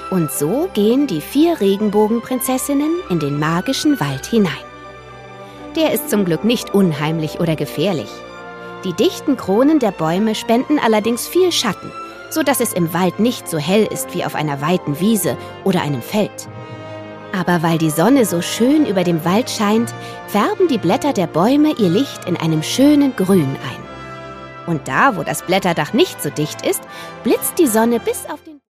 Und so gehen die 4 Regenbogenprinzessinnen in den magischen Wald hinein. Der ist zum Glück nicht unheimlich oder gefährlich. Die dichten Kronen der Bäume spenden allerdings viel Schatten, sodass es im Wald nicht so hell ist wie auf einer weiten Wiese oder einem Feld. Aber weil die Sonne so schön über dem Wald scheint, färben die Blätter der Bäume ihr Licht in einem schönen Grün ein. Und da, wo das Blätterdach nicht so dicht ist, blitzt die Sonne bis auf den